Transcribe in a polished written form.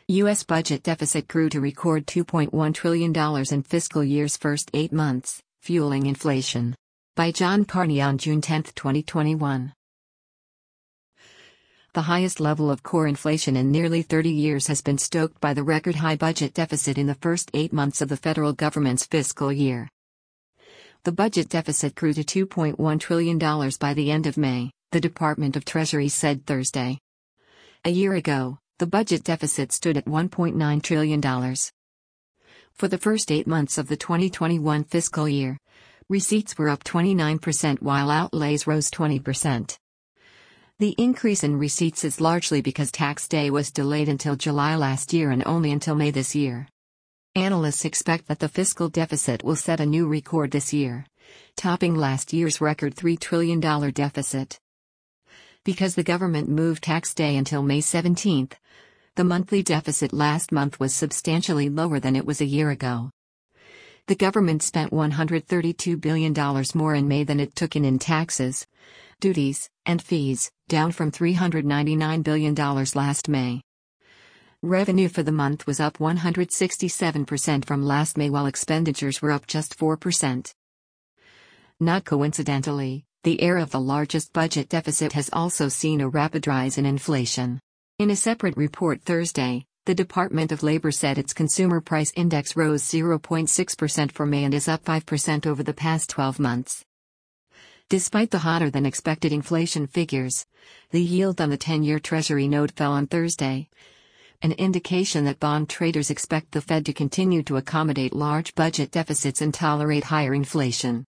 U.S. budget deficit grew to record $2.1 trillion in fiscal year's first 8 months, fueling inflation. By John Carney on June 10, 2021. The highest level of core inflation in nearly 30 years has been stoked by the record-high budget deficit in the first 8 months of the federal government's fiscal year. The budget deficit grew to $2.1 trillion by the end of May, the Department of Treasury said Thursday. A year ago, the budget deficit stood at $1.9 trillion. For the first 8 months of the 2021 fiscal year, receipts were up 29% while outlays rose 20%. The increase in receipts is largely because tax day was delayed until July last year and only until May this year. Analysts expect that the fiscal deficit will set a new record this year, topping last year's record $3 trillion deficit. Because the government moved tax day until May 17, the monthly deficit last month was substantially lower than it was a year ago. The government spent $132 billion more in May than it took in taxes, duties, and fees, down from $399 billion last May. Revenue for the month was up 167% from last May while expenditures were up just 4%. Not coincidentally, the era of the largest budget deficit has also seen a rapid rise in inflation. In a separate report Thursday, the Department of Labor said its Consumer Price Index rose 0.6% for May and is up 5% over the past 12 months. Despite the hotter-than-expected inflation figures, the yield on the 10-year Treasury note fell on Thursday, an indication that bond traders expect the Fed to continue to accommodate large budget deficits and tolerate higher inflation.